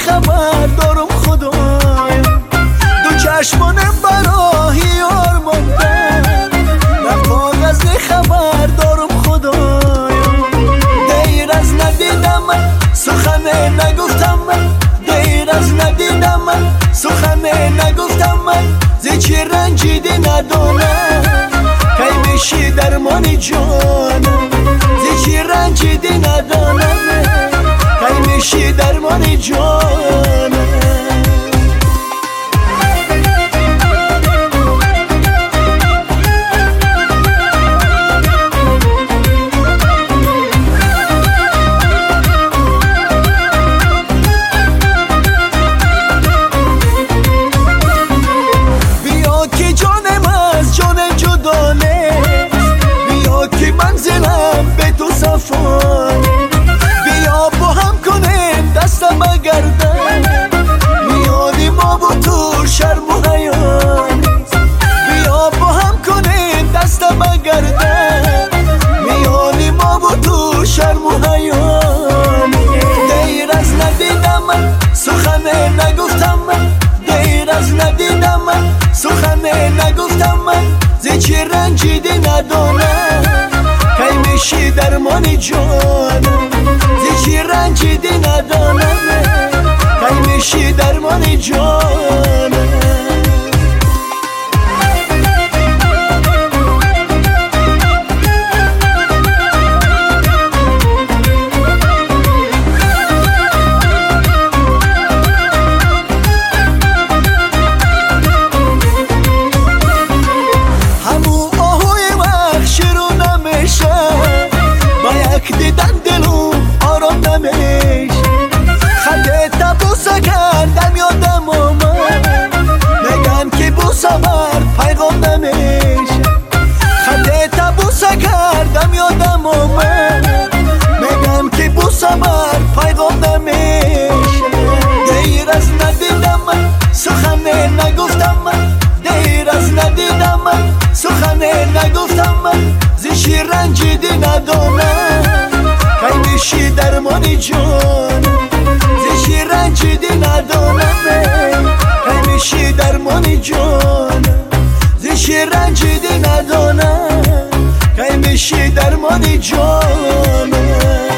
خبر دارم خدایم، دو چشمانم برای یار ماندن، رفاق از خبر دارم خدایم. دیر از ندیدم من سخن نگفتم من، دیر از ندیدم من سخن نگفتم من، زی چی رنجیدی ندانم کی میشی درمانی جانم، زی چی رنجیدی ندانم کی میشی درمانی جانم. بیا با هم کنیم دستم بگردن، میادی ما با تو شرم و حیان، بیا با هم کنیم دستم بگردن، میادی ما با تو شرم و حیان. دیر از ندیدم من سخن نگفتم من، دیر از ندیدم من سخن نگفتم من، زی چی رنجیدی ندانم کی میشی درمانی جانم، زی چی رنجیدی ندانم کی میشی درمانی جانم. دیدن دلو آرام نمیش، خطت بوسه کردم یادم اومد، میگن که بوسه بر پیغام نمیش، خطت بوسه کردم یادم اومد، میگن که بوسه بر پیغام نمیش. دیر از ندیدم من سخن نگفتم من، دیر از ندیدم من سخن نگفتم من، زی چی رنجیدی ندانم کی میشی درمانی جانم، زی چی رنجیدی ندانم کی میشی درمانی جانم، زی چی رنجیدی ندانم کی میشی درمانی جانم.